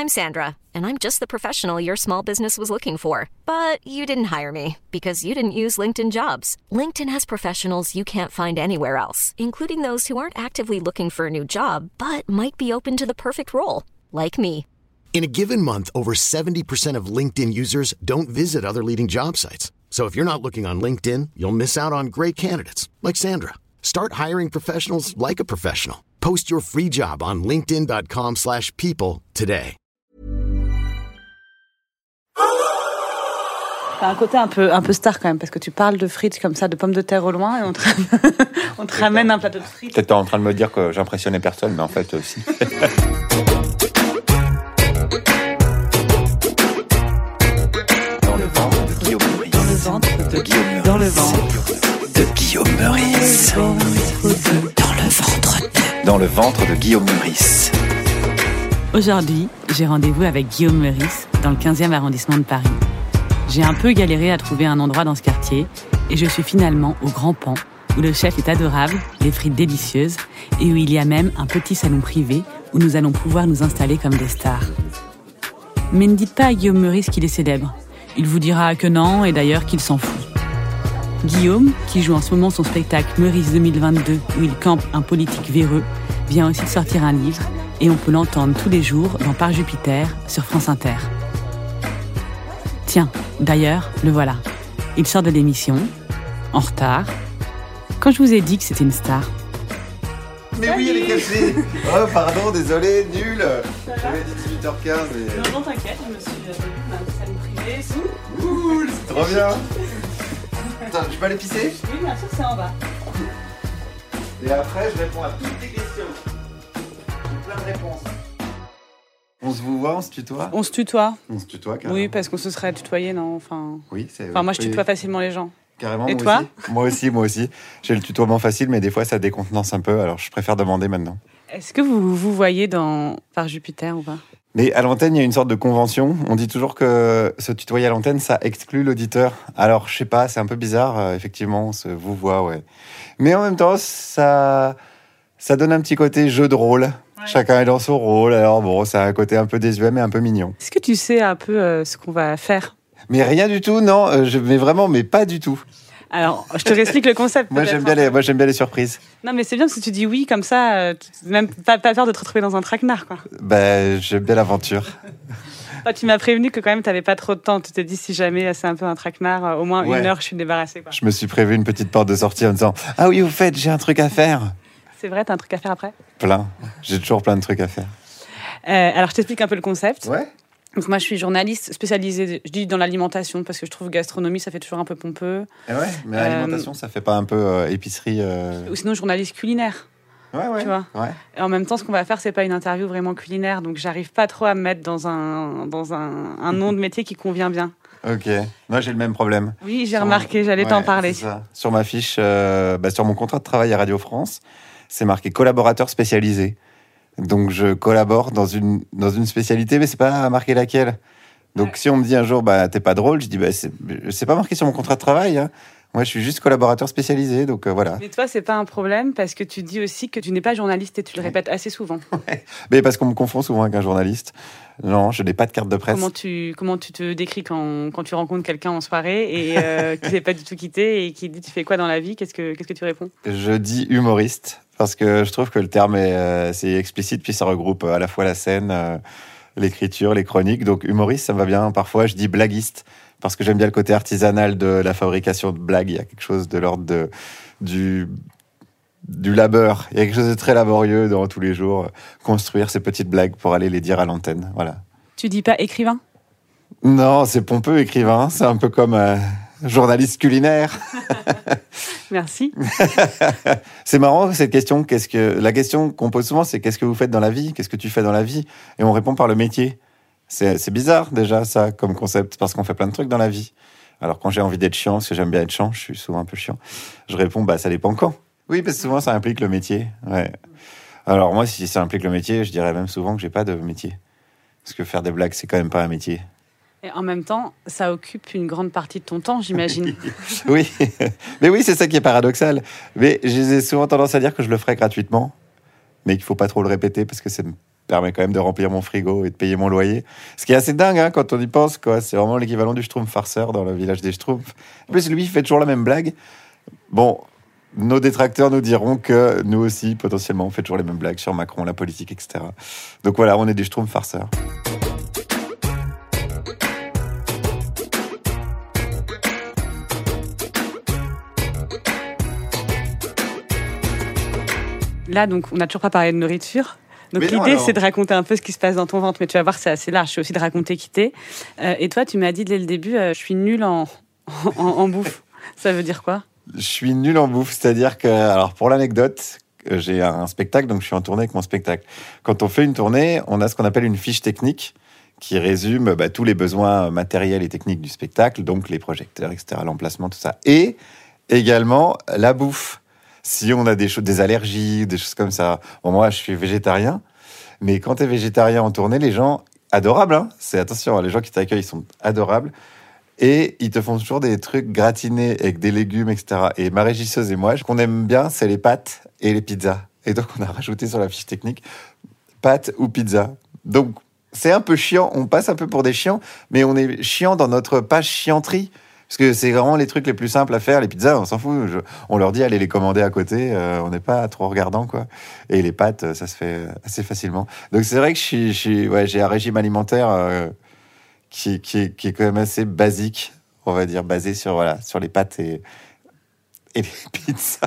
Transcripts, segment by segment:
I'm Sandra, and I'm just the professional your small business was looking for. But you didn't hire me because you didn't use LinkedIn Jobs. LinkedIn has professionals you can't find anywhere else, including those who aren't actively looking for a new job, but might be open to the perfect role, like me. In a given month, over 70% of LinkedIn users don't visit other leading job sites. So if you're not looking on LinkedIn, you'll miss out on great candidates like Sandra. Start hiring professionals like a professional. Post your free job on linkedin.com/people today. T'as un côté un peu star quand même, parce que tu parles de frites comme ça, de pommes de terre au loin, et on te ramène un plateau de frites. Peut-être en train de me dire que j'impressionnais personne, mais en fait aussi. Dans le ventre de Guillaume Meurice. Dans le ventre de Guillaume Meurice. Dans le ventre de Guillaume Meurice. Dans le ventre de Guillaume Meurice. Aujourd'hui, j'ai rendez-vous avec Guillaume Meurice dans le 15e arrondissement de Paris. J'ai un peu galéré à trouver un endroit dans ce quartier et je suis finalement au Grand Pan, où le chef est adorable, les frites délicieuses et où il y a même un petit salon privé où nous allons pouvoir nous installer comme des stars. Mais ne dites pas à Guillaume Meurice qu'il est célèbre. Il vous dira que non et d'ailleurs qu'il s'en fout. Guillaume, qui joue en ce moment son spectacle Meurice 2022 où il campe un politique véreux, vient aussi de sortir un livre et on peut l'entendre tous les jours dans Par Jupiter sur France Inter. Tiens, d'ailleurs, le voilà. Il sort de l'émission, en retard. Quand je vous ai dit que c'était une star. Mais oui, elle est cachée. Oh, pardon, désolé, nul. J'avais dit 18h15. Mais... Non, t'inquiète, je me suis prévue d'un salon privé. Cool, c'est trop bien. Attends, je peux aller pisser ? Oui, bien sûr, c'est en bas. Et après, je réponds à toutes tes questions. J'ai plein de réponses. On se vous voit, on se tutoie ? On se tutoie. On se tutoie, carrément. Oui, parce qu'on se serait tutoyé, non ? Oui, c'est... Enfin, moi, je tutoie facilement les gens. Carrément, et toi ? Moi aussi. J'ai le tutoiement facile, mais des fois, ça décontenance un peu, alors je préfère demander maintenant. Est-ce que vous vous voyez dans Par Jupiter ou pas ? Mais à l'antenne, il y a une sorte de convention. On dit toujours que se tutoyer à l'antenne, ça exclut l'auditeur. Alors, je sais pas, c'est un peu bizarre, effectivement, on se vous voit, ouais. Mais en même temps, ça donne un petit côté jeu de rôle. Ouais. Chacun est dans son rôle, alors bon, ça a un côté un peu désuet, mais un peu mignon. Est-ce que tu sais un peu ce qu'on va faire ? Mais rien du tout, non. Mais pas du tout. Alors, je te réexplique le concept. Moi, j'aime bien les surprises. Non, mais c'est bien parce que tu dis oui, comme ça, même pas peur de te retrouver dans un traquenard, quoi. J'aime bien l'aventure. Tu m'as prévenu que quand même, t'avais pas trop de temps. Tu t'es dit, si jamais c'est un peu un traquenard, au moins 1 heure, je suis débarrassée, quoi. Je me suis prévu une petite porte de sortie en me disant « Ah oui, au fait, j'ai un truc à faire !» C'est vrai, t'as un truc à faire après ? Plein. J'ai toujours plein de trucs à faire. Alors, je t'explique un peu le concept. Ouais. Donc moi, je suis journaliste spécialisée, je dis dans l'alimentation, parce que je trouve gastronomie, ça fait toujours un peu pompeux. Et ouais, mais alimentation, ça fait pas un peu épicerie Ou sinon, journaliste culinaire. Ouais. Tu vois. Ouais. Et en même temps, ce qu'on va faire, c'est pas une interview vraiment culinaire, donc j'arrive pas trop à me mettre dans un nom de métier qui convient bien. Ok. Moi, j'ai le même problème. Oui, j'ai remarqué, j'allais t'en parler. C'est ça. Sur ma fiche, sur mon contrat de travail à Radio France, c'est marqué collaborateur spécialisé. Donc, je collabore dans une spécialité, mais c'est pas marqué laquelle. Donc, si on me dit un jour, t'es pas drôle, je dis, c'est pas marqué sur mon contrat de travail, hein. Moi, je suis juste collaborateur spécialisé, donc voilà. Mais toi, c'est pas un problème, parce que tu dis aussi que tu n'es pas journaliste et tu le répètes assez souvent. Ouais. Mais parce qu'on me confond souvent avec un journaliste. Non, je n'ai pas de carte de presse. Comment tu te décris quand tu rencontres quelqu'un en soirée et qui s'est pas du tout quitté et qui dit, tu fais quoi dans la vie ? Qu'est-ce que tu réponds ? Je dis humoriste, parce que je trouve que le terme c'est explicite, puis ça regroupe à la fois la scène, l'écriture, les chroniques. Donc humoriste, ça me va bien. Parfois, je dis blaguiste, parce que j'aime bien le côté artisanal de la fabrication de blagues. Il y a quelque chose de l'ordre du labeur. Il y a quelque chose de très laborieux dans tous les jours. Construire ces petites blagues pour aller les dire à l'antenne. Voilà. Tu dis pas écrivain ? Non, c'est pompeux, écrivain. C'est un peu comme journaliste culinaire. Merci. C'est marrant cette question. La question qu'on pose souvent, c'est qu'est-ce que vous faites dans la vie ? Qu'est-ce que tu fais dans la vie ? Et on répond par le métier. C'est bizarre déjà ça comme concept parce qu'on fait plein de trucs dans la vie. Alors quand j'ai envie d'être chiant, parce que j'aime bien être chiant, je suis souvent un peu chiant, je réponds ça dépend quand. Oui, parce que souvent ça implique le métier. Ouais. Alors moi, si ça implique le métier, je dirais même souvent que j'ai pas de métier. Parce que faire des blagues, c'est quand même pas un métier. Et en même temps, ça occupe une grande partie de ton temps, j'imagine. Oui, mais oui, c'est ça qui est paradoxal. Mais j'ai souvent tendance à dire que je le ferais gratuitement, mais qu'il faut pas trop le répéter parce que permet quand même de remplir mon frigo et de payer mon loyer. Ce qui est assez dingue, hein, quand on y pense, quoi. C'est vraiment l'équivalent du Schtroumpf farceur dans le village des Schtroumpfs. En plus, lui, il fait toujours la même blague. Bon, nos détracteurs nous diront que nous aussi, potentiellement, on fait toujours les mêmes blagues sur Macron, la politique, etc. Donc voilà, on est des Schtroumpfs farceurs. Là, donc, on n'a toujours pas parlé de nourriture. Donc, Mais non, l'idée, alors. c'est de raconter un peu ce qui se passe dans ton ventre. Mais tu vas voir, c'est assez large. C'est aussi de raconter qui t'es. Et toi, tu m'as dit dès le début, je suis nulle en bouffe. Ça veut dire quoi? Je suis nul en bouffe, c'est-à-dire que, alors pour l'anecdote, j'ai un spectacle, donc je suis en tournée avec mon spectacle. Quand on fait une tournée, on a ce qu'on appelle une fiche technique qui résume tous les besoins matériels et techniques du spectacle, donc les projecteurs, etc., l'emplacement, tout ça. Et également la bouffe. Si on a des allergies, des choses comme ça. Bon, moi, je suis végétarien, mais quand tu es végétarien en tournée, les gens, adorables, hein, attention, les gens qui t'accueillent, ils sont adorables. Et ils te font toujours des trucs gratinés avec des légumes, etc. Et ma régisseuse et moi, ce qu'on aime bien, c'est les pâtes et les pizzas. Et donc, on a rajouté sur la fiche technique pâtes ou pizza. Donc, c'est un peu chiant. On passe un peu pour des chiants, mais on est chiant dans notre page chianterie. Parce que c'est vraiment les trucs les plus simples à faire. Les pizzas, on s'en fout. On leur dit, allez les commander à côté. On n'est pas trop regardant, quoi. Et les pâtes, ça se fait assez facilement. Donc, c'est vrai que j'ai un régime alimentaire qui est quand même assez basique, on va dire, basé sur les pâtes et les pizzas.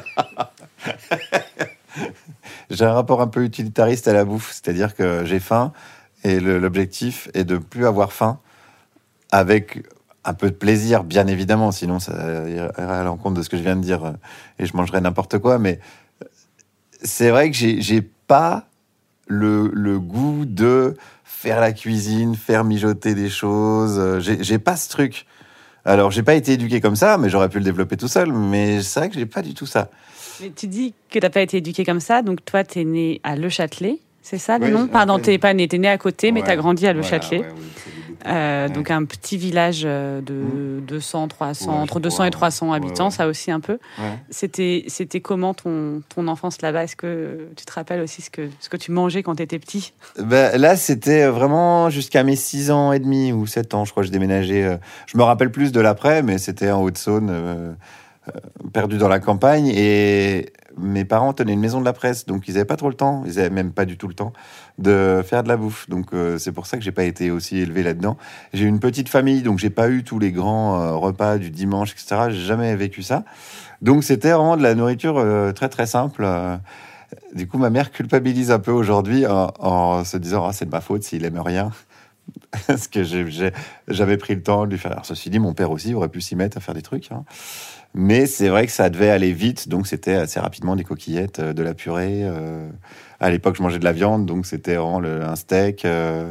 J'ai un rapport un peu utilitariste à la bouffe, c'est-à-dire que j'ai faim et l'objectif est de plus avoir faim avec un peu de plaisir, bien évidemment, sinon ça irait à l'encontre de ce que je viens de dire et je mangerais n'importe quoi, mais c'est vrai que j'ai pas le goût de faire la cuisine, faire mijoter des choses. J'ai pas ce truc. Alors, j'ai pas été éduqué comme ça, mais j'aurais pu le développer tout seul. Mais c'est vrai que j'ai pas du tout ça. Mais tu dis que t'as pas été éduqué comme ça. Donc, toi, t'es né à Le Châtelet. C'est ça le Oui, nom? Pardon, t'es pas né. T'es né à côté, mais Ouais, t'as grandi à Le voilà, Châtelet. ouais, oui, c'est des bouts. Donc, un petit village de 200, 300, Ouais, entre je 200 crois, et 300 ouais. habitants, Ouais. ça aussi un peu. Ouais. C'était comment ton enfance là-bas? Est-ce que tu te rappelles aussi ce que tu mangeais quand t'étais petit? Ben, là, c'était vraiment jusqu'à mes 6 ans et demi ou 7 ans, je crois, je déménageais. Je me rappelle plus de l'après, mais c'était en Haute-Saône, perdu dans la campagne. Et mes parents tenaient une maison de la presse, donc ils n'avaient pas trop le temps, ils n'avaient même pas du tout le temps de faire de la bouffe. Donc c'est pour ça que j'ai pas été aussi élevé là-dedans. J'ai une petite famille, donc j'ai pas eu tous les grands repas du dimanche, etc. J'ai jamais vécu ça. Donc c'était vraiment de la nourriture très très simple. Du coup, ma mère culpabilise un peu aujourd'hui en se disant c'est de ma faute s'il aime rien. Parce que j'avais pris le temps de lui faire. Alors, ceci dit, mon père aussi aurait pu s'y mettre à faire des trucs. Hein. Mais c'est vrai que ça devait aller vite, donc c'était assez rapidement des coquillettes, de la purée. À l'époque, je mangeais de la viande, donc c'était vraiment un steak.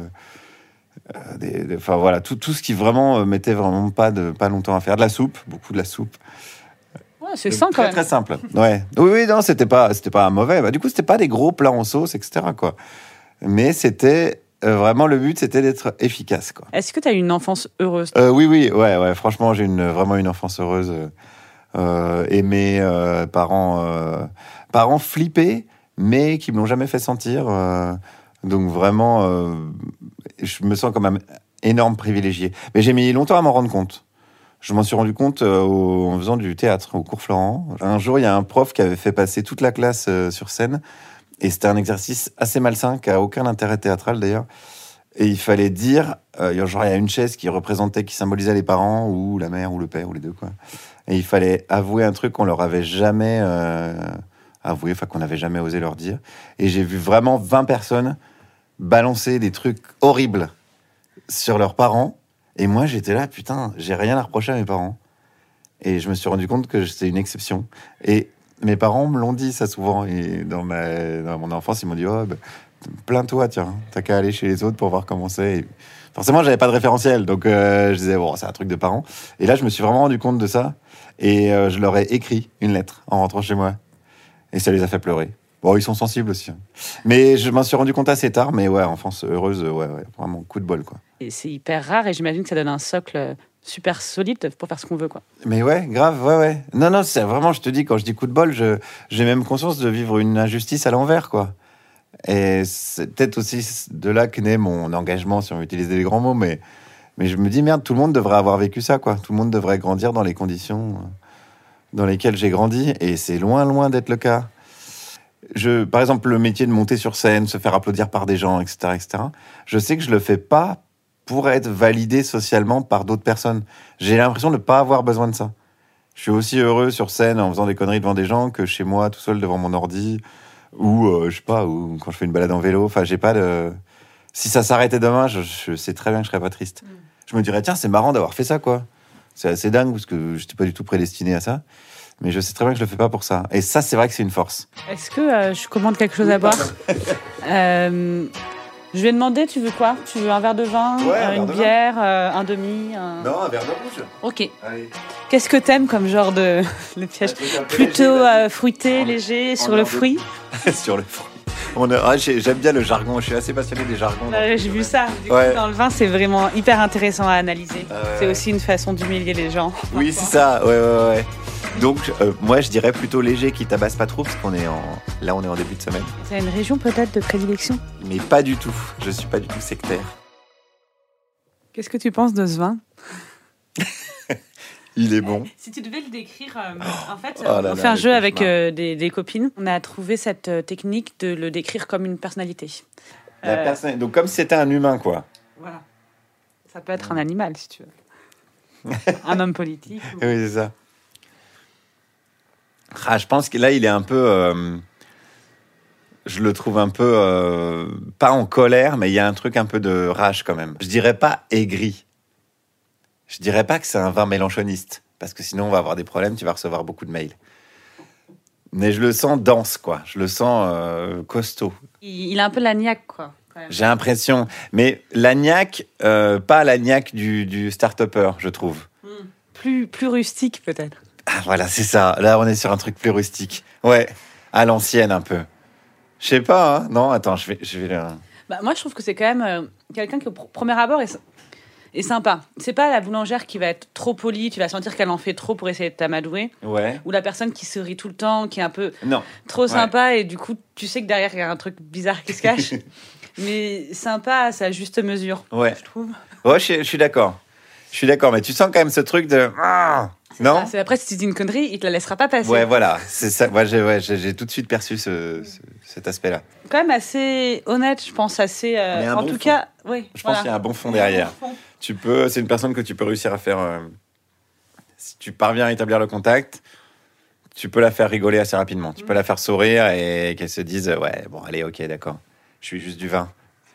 Enfin voilà, tout ce qui vraiment mettait vraiment pas longtemps à faire. De la soupe, beaucoup de la soupe. Ouais, c'est sain quand Très même. très simple. Ouais. Oui, non, c'était pas un mauvais. Bah, du coup, c'était pas des gros plats en sauce, etc. quoi. Mais c'était vraiment le but, c'était d'être efficace, quoi. Est-ce que tu as eu une enfance heureuse? Oui, ouais. Franchement, j'ai vraiment une enfance heureuse. Et mes parents flippés, mais qui me l'ont jamais fait sentir. Donc vraiment, je me sens quand même énorme privilégié. Mais j'ai mis longtemps à m'en rendre compte. Je m'en suis rendu compte en faisant du théâtre au cours Florent. Un jour, il y a un prof qui avait fait passer toute la classe sur scène. Et c'était un exercice assez malsain, qui n'a aucun intérêt théâtral d'ailleurs. Et il fallait dire, genre il y a une chaise qui symbolisait les parents, ou la mère, ou le père, ou les deux, quoi. Et il fallait avouer un truc qu'on leur avait jamais avoué, enfin qu'on n'avait jamais osé leur dire. Et j'ai vu vraiment 20 personnes balancer des trucs horribles sur leurs parents. Et moi, j'étais là, putain, j'ai rien à reprocher à mes parents. Et je me suis rendu compte que c'était une exception. Et mes parents me l'ont dit ça souvent. Et dans mon enfance, ils m'ont dit, oh, plains-toi, tiens, t'as qu'à aller chez les autres pour voir comment c'est. Et forcément, j'avais pas de référentiel, donc je disais, bon, c'est un truc de parents. Et là, je me suis vraiment rendu compte de ça. Et je leur ai écrit une lettre en rentrant chez moi. Et ça les a fait pleurer. Bon, ils sont sensibles aussi. Hein. Mais je m'en suis rendu compte assez tard. Mais ouais, enfance heureuse, ouais, vraiment coup de bol, quoi. Et c'est hyper rare et j'imagine que ça donne un socle super solide pour faire ce qu'on veut, quoi. Mais ouais, grave, ouais. Non, c'est vraiment, je te dis, quand je dis coup de bol, j'ai même conscience de vivre une injustice à l'envers, quoi. Et c'est peut-être aussi de là que naît mon engagement, si on veut utiliser les grands mots, mais je me dis, merde, tout le monde devrait avoir vécu ça, quoi. Tout le monde devrait grandir dans les conditions dans lesquelles j'ai grandi, et c'est loin, loin d'être le cas. Par exemple, le métier de monter sur scène, se faire applaudir par des gens, etc., etc., je sais que je le fais pas pour être validé socialement par d'autres personnes. J'ai l'impression de ne pas avoir besoin de ça. Je suis aussi heureux sur scène en faisant des conneries devant des gens que chez moi, tout seul devant mon ordi, ou je sais pas, ou quand je fais une balade en vélo. Enfin, j'ai pas de... Si ça s'arrêtait demain, je sais très bien que je serais pas triste. Je me dirais, tiens, c'est marrant d'avoir fait ça, quoi. C'est assez dingue, parce que j'étais pas du tout prédestiné à ça. Mais je sais très bien que je le fais pas pour ça. Et ça, c'est vrai que c'est une force. Est-ce que je commande quelque chose à boire? Je vais demander, tu veux quoi? Tu veux un verre de vin, une bière, un demi Non, un verre de rouge. Ok. Allez. Qu'est-ce que t'aimes comme genre de... le piège? Plutôt fruité, léger, sur le fruit? Sur le fruit. J'aime bien le jargon, je suis assez passionné des jargons. J'ai vu ça. Du coup, dans le vin, c'est vraiment hyper intéressant à analyser. C'est aussi une façon d'humilier les gens. Oui, c'est ça, ouais. Donc, moi, je dirais plutôt léger qui tabasse pas trop, parce qu'on est là, on est en début de semaine. C'est une région peut-être de prédilection? Mais pas du tout, je suis pas du tout sectaire. Qu'est-ce que tu penses de ce vin? Il est bon. Si tu devais le décrire, en fait, on fait un jeu avec des copines. On a trouvé cette technique de le décrire comme une personnalité. Donc, comme si c'était un humain, quoi. Voilà. Ça peut être un animal, si tu veux. Un homme politique. Oui, c'est ça. Je pense que là, il est un peu... je le trouve un peu... pas en colère, mais il y a un truc un peu de rage, quand même. Je dirais pas aigri. Je dirais pas que c'est un vin mélanchoniste, parce que sinon on va avoir des problèmes, tu vas recevoir beaucoup de mails. Mais je le sens dense, quoi. Je le sens costaud. Il a un peu l'agnac, quoi. J'ai l'impression. Mais l'agnac, pas l'agnac du start-upper, je trouve. Plus rustique, peut-être. Ah, voilà, c'est ça. Là, on est sur un truc plus rustique. Ouais, à l'ancienne, un peu. Je sais pas, hein. Non, attends, je vais le... Moi, je trouve que c'est quand même quelqu'un qui, au premier abord, est sympa. C'est pas la boulangère qui va être trop polie, tu vas sentir qu'elle en fait trop pour essayer de t'amadouer. Ouais. Ou la personne qui se rit tout le temps, qui est un peu non. trop sympa, et du coup, tu sais que derrière, il y a un truc bizarre qui se cache. Mais sympa à sa juste mesure, je trouve. Ouais, je suis d'accord. Je suis d'accord, mais tu sens quand même ce truc de... Non, c'est après, si tu dis une connerie, il te la laissera pas passer. Ouais, voilà, c'est ça. Moi, j'ai tout de suite perçu cet aspect-là. Quand même assez honnête, je pense, assez... en tout cas, oui. Je pense qu'il y a un bon fond derrière. C'est une personne que tu peux réussir à faire... si tu parviens à établir le contact, tu peux la faire rigoler assez rapidement. Tu peux la faire sourire et qu'elle se dise, ouais, bon, allez, ok, d'accord. Je suis juste du vin.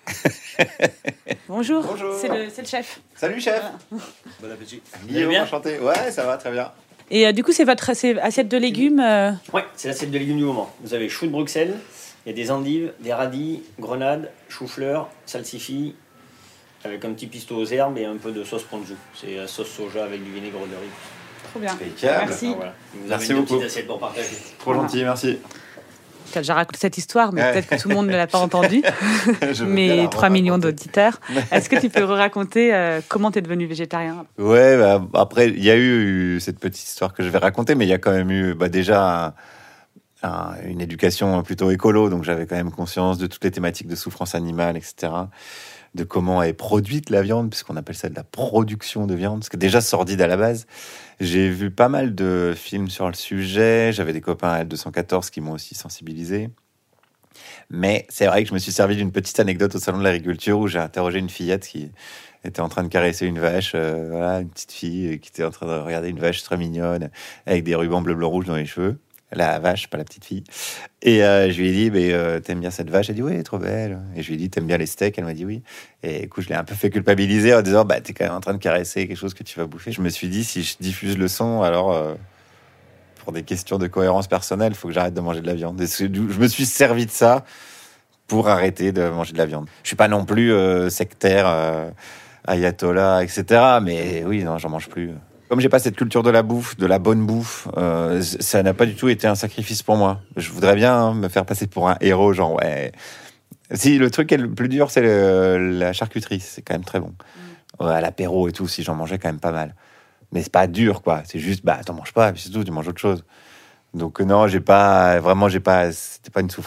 Bonjour. C'est le chef. Salut, chef. Bon appétit. Guillaume, enchanté. Ouais, ça va, très bien. Et du coup, c'est votre assiette de légumes Ouais, c'est l'assiette de légumes du moment. Vous avez chou de Bruxelles, il y a des endives, des radis, grenades, chou-fleur, salsifis, avec un petit pistou aux herbes et un peu de sauce ponzu. C'est la sauce soja avec du vinaigre de riz. Trop bien. Impeccable. Merci. Alors, voilà. Vous Merci avez une beaucoup. petite assiette pour partager. Trop gentil, merci. Tu as déjà raconté cette histoire, mais peut-être que tout le monde ne l'a pas entendue. Mais 3 millions d'auditeurs. Est-ce que tu peux raconter comment tu es devenu végétarien? Ouais, après, il y a eu cette petite histoire que je vais raconter, mais il y a quand même eu déjà une éducation plutôt écolo, donc j'avais quand même conscience de toutes les thématiques de souffrance animale, etc., de comment est produite la viande, puisqu'on appelle ça de la production de viande, ce qui est déjà sordide à la base. J'ai vu pas mal de films sur le sujet, j'avais des copains à L214 qui m'ont aussi sensibilisé. Mais c'est vrai que je me suis servi d'une petite anecdote au salon de l'agriculture où j'ai interrogé une fillette qui était en train de caresser une vache, une petite fille qui était en train de regarder une vache très mignonne avec des rubans bleu, blanc, rouge dans les cheveux. La vache, pas la petite fille. Et je lui ai dit, t'aimes bien cette vache? Elle a dit, oui, elle est trop belle. Et je lui ai dit, t'aimes bien les steaks? Elle m'a dit oui. Et du coup, je l'ai un peu fait culpabiliser en disant, t'es quand même en train de caresser quelque chose que tu vas bouffer. Je me suis dit, si je diffuse le son, alors pour des questions de cohérence personnelle, il faut que j'arrête de manger de la viande. Et je me suis servi de ça pour arrêter de manger de la viande. Je suis pas non plus sectaire, ayatollah, etc. Mais oui, non, j'en mange plus. Comme j'ai pas cette culture de la bouffe, de la bonne bouffe, ça n'a pas du tout été un sacrifice pour moi. Je voudrais bien me faire passer pour un héros, genre ouais. Si le truc est le plus dur, c'est la charcuterie, c'est quand même très bon. Ouais, à l'apéro et tout, si j'en mangeais quand même pas mal. Mais c'est pas dur, quoi. C'est juste, t'en manges pas, et puis c'est tout, tu manges autre chose. Donc non, c'était pas une souffrance.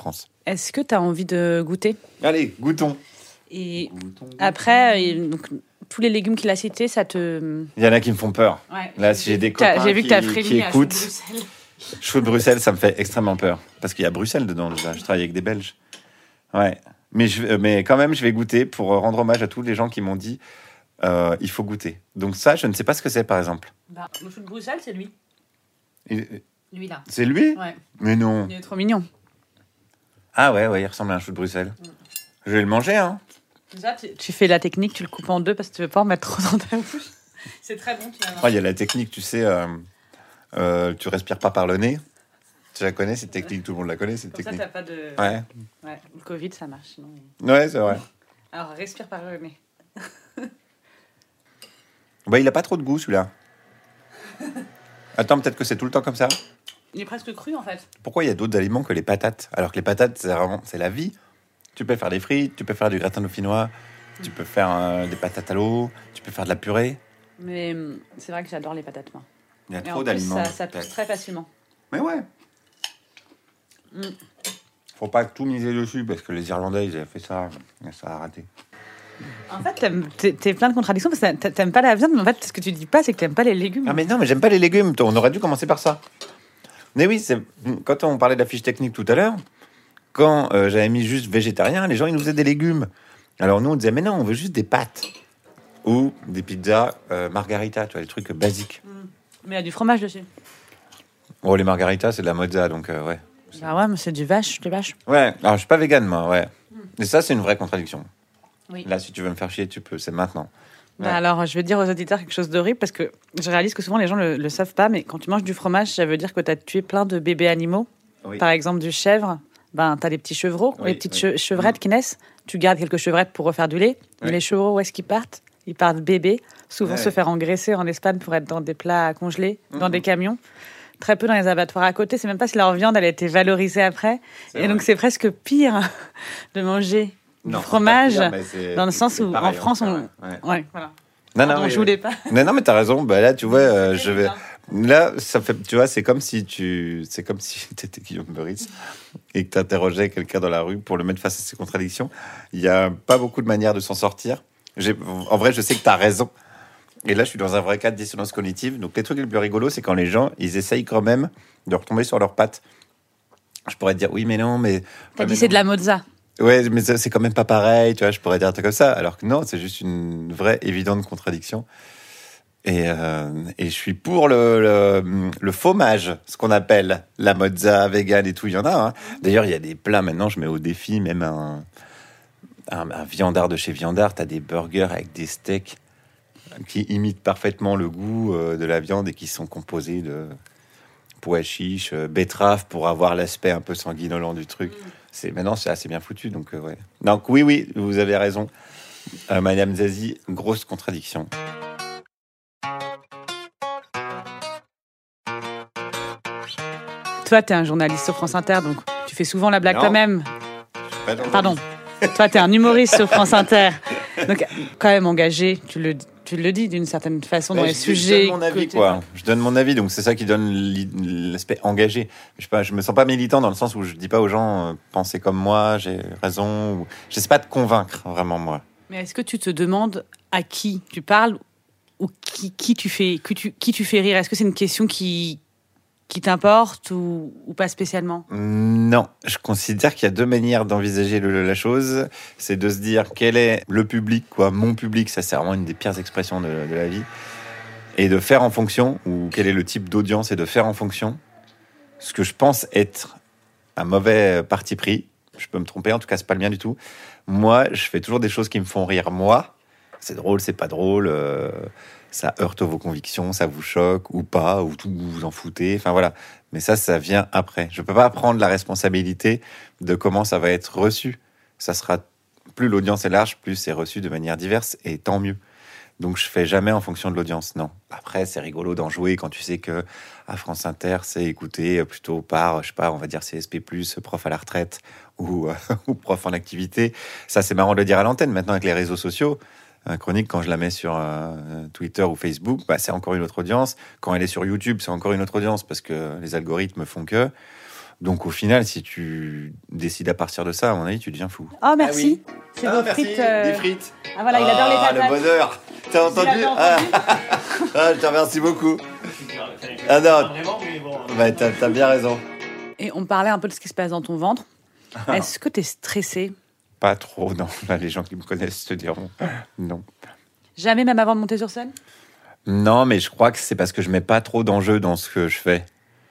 Est-ce que tu as envie de goûter ? Allez, goûtons. Et après, donc, tous les légumes qu'il a cités, ça te... Il y en a qui me font peur. Ouais. Là, si j'ai des copains J'ai vu que tu as qui frémi à écoutent, Bruxelles. chou de Bruxelles, ça me fait extrêmement peur. Parce qu'il y a Bruxelles dedans, déjà. Je travaille avec des Belges. Ouais. Mais quand même, je vais goûter pour rendre hommage à tous les gens qui m'ont dit il faut goûter. Donc ça, je ne sais pas ce que c'est, par exemple. Bah, le chou de Bruxelles, c'est lui. Lui, là. C'est lui ? Ouais. Mais non. Il est trop mignon. Ah ouais, il ressemble à un chou de Bruxelles. Je vais le manger, hein. Déjà, tu fais la technique, tu le coupes en deux parce que tu veux pas en mettre trop dans ta bouche. C'est très bon, tu vas voir. Il y a la technique, tu sais, tu respires pas par le nez. Tu la connais, cette technique, tout le monde la connaît, cette Comme technique. ça, t'as pas de... Ouais, Le Covid, ça marche. Sinon... ouais, c'est vrai. Alors, respire par le nez. Bah, il a pas trop de goût, celui-là. Attends, peut-être que c'est tout le temps comme ça. Il est presque cru, en fait. Pourquoi il y a d'autres aliments que les patates ? Alors que les patates, c'est la vie. Tu peux faire des frites, tu peux faire du gratin dauphinois, tu peux faire des patates à l'eau, tu peux faire de la purée. Mais c'est vrai que j'adore les patates, moi. Il y a Et trop en plus, d'aliments. ça pousse très facilement. Mais ouais. Faut pas tout miser dessus parce que les Irlandais, ils avaient fait ça, et ça a raté. En fait, t'es plein de contradictions parce que t'aimes pas la viande, mais en fait, ce que tu dis pas, c'est que t'aimes pas les légumes. Ah mais non, mais j'aime pas les légumes. On aurait dû commencer par ça. Mais oui, quand on parlait de la fiche technique tout à l'heure, quand j'avais mis juste végétarien, les gens ils nous faisaient des légumes. Alors nous on disait mais non, on veut juste des pâtes ou des pizzas margarita, tu vois, les trucs basiques. Mais il y a du fromage dessus. Oh les margaritas c'est de la mozza donc ouais. Bah ouais, mais c'est du vache. Ouais, alors je suis pas vegan moi, ouais. Et ça c'est une vraie contradiction. Oui. Là si tu veux me faire chier, tu peux, c'est maintenant. Ouais. Bah alors, je vais dire aux auditeurs quelque chose d'horrible parce que je réalise que souvent les gens le savent pas, mais quand tu manges du fromage, ça veut dire que tu as tué plein de bébés animaux. Oui. Par exemple, du chèvre, ben, tu as les petits chevreaux, Oui, les petites oui. chevrettes qui naissent. Tu gardes quelques chevrettes pour refaire du lait. Mais Oui. les chevreaux, où est-ce qu'ils partent ? Ils partent bébés, souvent Ouais. se faire engraisser en Espagne pour être dans des plats à congeler, dans des camions. Très peu dans les abattoirs à côté. C'est même pas si leur viande elle a été valorisée après. C'est Et vrai. donc c'est presque pire de manger Non, du fromage, c'est pas pire, mais c'est- dans le sens c'est où pareil, en France, c'est on... pareil, ouais. Ouais, voilà. Non, Pardon, mais- je voulais pas. Non, mais t'as raison. Bah là, tu vois, je vais. Là, ça fait. Tu vois, c'est comme si t'étais Guillaume Meurice et que t'interrogeais quelqu'un dans la rue pour le mettre face à ses contradictions. Il y a pas beaucoup de manières de s'en sortir. En vrai, je sais que t'as raison. Et là, je suis dans un vrai cas de dissonance cognitive. Donc, les trucs les plus rigolos, c'est quand les gens, ils essayent quand même de retomber sur leurs pattes. Je pourrais te dire, oui, mais non, mais. T'as ouais, dit mais c'est non. de la mozza. Ouais, mais c'est quand même pas pareil, tu vois, je pourrais dire un truc comme ça, alors que non, c'est juste une vraie évidente contradiction. Et je suis pour le fromage, ce qu'on appelle la mozza vegan et tout, il y en a. Hein. D'ailleurs, il y a des plats maintenant, je mets au défi, même un viandard de chez Viandard, t'as des burgers avec des steaks qui imitent parfaitement le goût de la viande et qui sont composés de pois chiches, betteraves pour avoir l'aspect un peu sanguinolent du truc. Maintenant, c'est assez bien foutu. Donc, ouais. Donc, oui, vous avez raison. Madame Zazie, grosse contradiction. Toi, t'es un journaliste sur France Inter, donc tu fais souvent la blague Non. toi-même. Pas dans le- Pardon. Toi, t'es un humoriste sur France Inter. Donc, quand même engagé, tu le dis d'une certaine façon dans les Je sujets. donne mon avis, que- quoi. Je donne mon avis, donc c'est ça qui donne l'aspect engagé. Je me sens pas militant dans le sens où je dis pas aux gens pensez comme moi, j'ai raison. Ou... Je sais pas te convaincre, vraiment, moi. Mais est-ce que tu te demandes à qui tu parles ou qui tu fais rire ? Est-ce que c'est une question qui t'importe ou pas spécialement ? Non, je considère qu'il y a deux manières d'envisager la chose. C'est de se dire quel est le public, quoi, mon public, ça c'est vraiment une des pires expressions de la vie. Et de faire en fonction, ou quel est le type d'audience, et de faire en fonction. Ce que je pense être un mauvais parti pris. Je peux me tromper, en tout cas c'est pas le mien du tout. Moi, je fais toujours des choses qui me font rire moi. C'est drôle, c'est pas drôle. Ça heurte vos convictions, ça vous choque ou pas, ou tout vous vous en foutez. Enfin voilà. Mais ça vient après. Je peux pas prendre la responsabilité de comment ça va être reçu. Ça sera plus l'audience est large, plus c'est reçu de manière diverse et tant mieux. Donc je fais jamais en fonction de l'audience, non. Après c'est rigolo d'en jouer quand tu sais que à France Inter c'est écouté plutôt par, je sais pas, on va dire CSP+, prof à la retraite ou prof en activité. Ça c'est marrant de le dire à l'antenne. Maintenant avec les réseaux sociaux. Chronique, quand je la mets sur Twitter ou Facebook, c'est encore une autre audience. Quand elle est sur YouTube, c'est encore une autre audience parce que les algorithmes font que. Donc au final, si tu décides à partir de ça, à mon avis, tu deviens fou. Oh, merci. Ah oui. C'est vos merci, frites. des frites. Ah voilà, il adore les patates. Le bonheur. T'as entendu, je te remercie beaucoup. Ah non, bah, t'as bien raison. Et on parlait un peu de ce qui se passe dans ton ventre. Est-ce que t'es stressé ? Pas trop, non. Là, les gens qui me connaissent te diront non. Jamais, même avant de monter sur scène ? Non, mais je crois que c'est parce que je mets pas trop d'enjeux dans ce que je fais.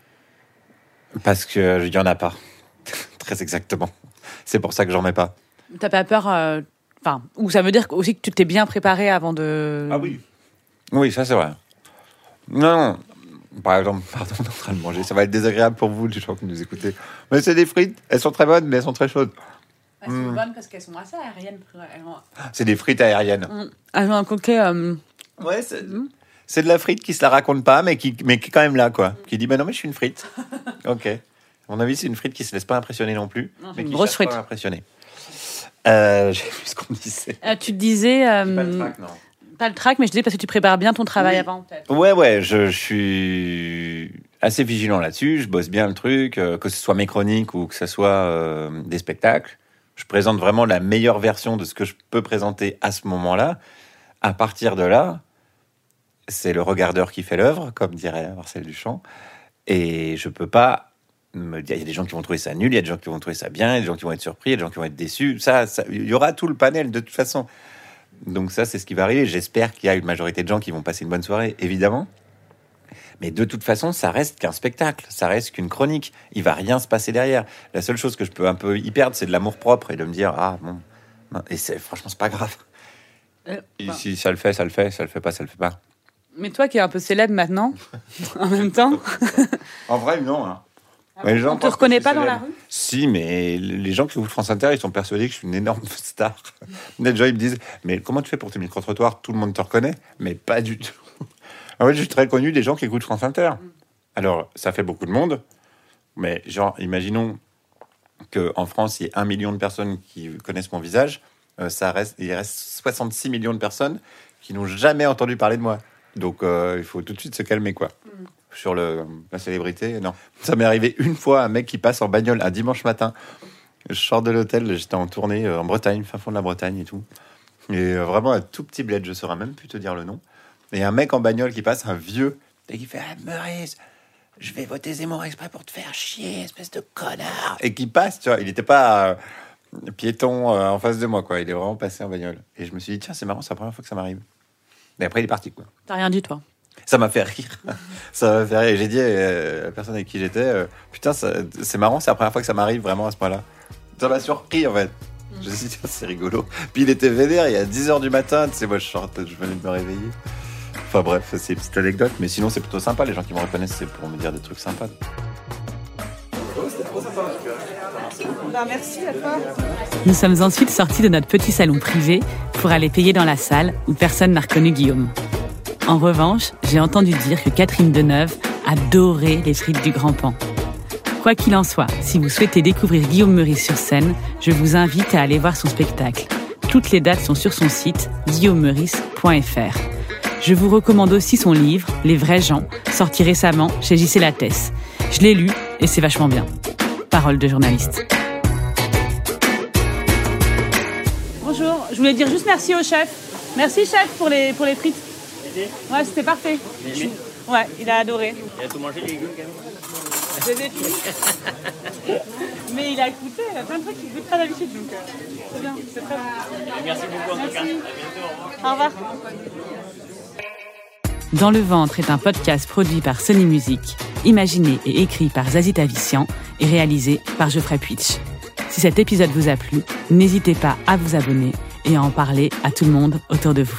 Parce qu'il y en a pas. Très exactement. C'est pour ça que j'en mets pas. T'as pas peur ou ça veut dire aussi que tu t'es bien préparé avant de... Ah oui. Oui, ça c'est vrai. Non. Par exemple, pardon, on est en train de manger. Ça va être désagréable pour vous, les gens qui nous écoutez. Mais c'est des frites. Elles sont très bonnes, mais elles sont très chaudes. Elles sont bonnes parce qu'elles sont assez aériennes. C'est des frites aériennes. Elles ont un côté... Ouais, c'est de la frite qui se la raconte pas, mais qui est quand même là, quoi. Qui dit, non, mais je suis une frite. Ok. À mon avis, c'est une frite qui se laisse pas impressionner non plus. Non, mais une qui grosse cherche frite. pas à impressionner. J'ai vu ce qu'on disait. Tu te disais... Pas le trac, non. Pas le trac, mais je disais parce que tu prépares bien ton travail avant, peut-être. Ouais, je suis assez vigilant là-dessus. Je bosse bien le truc, que ce soit mes chroniques ou que ce soit des spectacles. Je présente vraiment la meilleure version de ce que je peux présenter à ce moment-là. À partir de là, c'est le regardeur qui fait l'œuvre, comme dirait Marcel Duchamp. Et je peux pas me dire, il y a des gens qui vont trouver ça nul, il y a des gens qui vont trouver ça bien, il y a des gens qui vont être surpris, il y a des gens qui vont être déçus. Ça, il y aura tout le panel de toute façon. Donc ça, c'est ce qui va arriver. J'espère qu'il y a une majorité de gens qui vont passer une bonne soirée, évidemment. Mais de toute façon, ça reste qu'un spectacle, ça reste qu'une chronique. Il va rien se passer derrière. La seule chose que je peux un peu y perdre, c'est de l'amour-propre et de me dire, et franchement, c'est pas grave. Si ça le fait, ça le fait. Ça le fait pas, ça le fait pas. Mais toi qui es un peu célèbre maintenant, en même temps... En vrai, non. Hein. Les gens on te reconnaît pas dans la rue ? Si, mais les gens qui écoutent France Inter, ils sont persuadés que je suis une énorme star. Les gens, ils me disent, mais comment tu fais pour tes micro-trottoirs ? Tout le monde te reconnaît ? Mais pas du tout. En fait, je suis très connu des gens qui écoutent France Inter. Alors, ça fait beaucoup de monde, mais genre, imaginons qu'en France, il y ait 1 million de personnes qui connaissent mon visage. Il reste 66 millions de personnes qui n'ont jamais entendu parler de moi. Donc, il faut tout de suite se calmer, quoi. Sur la célébrité, non. Ça m'est arrivé une fois, un mec qui passe en bagnole un dimanche matin. Je sors de l'hôtel, j'étais en tournée en Bretagne, fin fond de la Bretagne et tout. Et vraiment un tout petit bled, je saurais même plus te dire le nom. Et un mec en bagnole qui passe, un vieux, et qui fait « Meurice, je vais voter Zemmour exprès pour te faire chier, espèce de connard !» Et qui passe, tu vois, il n'était pas piéton en face de moi, quoi. Il est vraiment passé en bagnole. Et je me suis dit « Tiens, c'est marrant, c'est la première fois que ça m'arrive. » Et après, il est parti, quoi. T'as rien dit, toi ? Ça m'a fait rire. Ça m'a fait rire. Et j'ai dit à la personne avec qui j'étais, putain, c'est marrant, c'est la première fois que ça m'arrive vraiment à ce point-là. Ça m'a surpris, en fait. Je me suis dit, c'est rigolo. Puis il était vénère, il y a 10h du matin, tu sais, moi je venais de me réveiller. Enfin bref, c'est une petite anecdote, mais sinon c'est plutôt sympa, les gens qui me reconnaissent, c'est pour me dire des trucs sympas. Merci à toi. Nous sommes ensuite sortis de notre petit salon privé pour aller payer dans la salle où personne n'a reconnu Guillaume. En revanche, j'ai entendu dire que Catherine Deneuve adorait les frites du Grand Pan. Quoi qu'il en soit, si vous souhaitez découvrir Guillaume Meurice sur scène, je vous invite à aller voir son spectacle. Toutes les dates sont sur son site guillaumemeurice.fr. Je vous recommande aussi son livre « Les vrais gens », sorti récemment chez J.C. Lattès. Je l'ai lu et c'est vachement bien. Parole de journaliste. Bonjour, je voulais dire juste merci au chef. Merci chef pour les frites. Ouais, c'était parfait. Ouais, il a adoré. Il a tout mangé, les légumes, quand même. Je les ai finis. Mais il a goûté, il a plein de trucs qu'il ne goûte pas d'habitude, donc c'est bien, c'est très bon. Merci beaucoup, en tout cas. À bientôt, au revoir. Dans le ventre est un podcast produit par Sony Music, imaginé et écrit par Zazie Tavissian et réalisé par Geoffrey Puitch. Si cet épisode vous a plu, n'hésitez pas à vous abonner et à en parler à tout le monde autour de vous.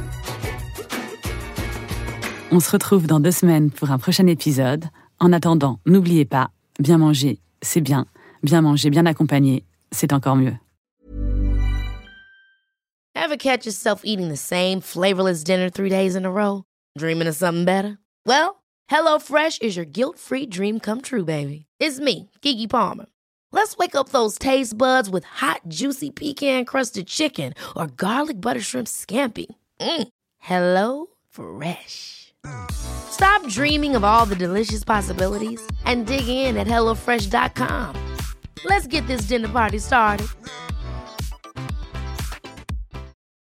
On se retrouve dans 2 semaines pour un prochain épisode. En attendant, n'oubliez pas, bien manger, c'est bien. Bien manger, bien accompagné, c'est encore mieux. Ever catch yourself eating the same flavorless dinner 3 days in a row? Dreaming of something better? Well, HelloFresh is your guilt-free dream come true, baby. It's me, Keke Palmer. Let's wake up those taste buds with hot, juicy pecan-crusted chicken or garlic butter shrimp scampi. Hello Fresh. Stop dreaming of all the delicious possibilities and dig in at HelloFresh.com. Let's get this dinner party started.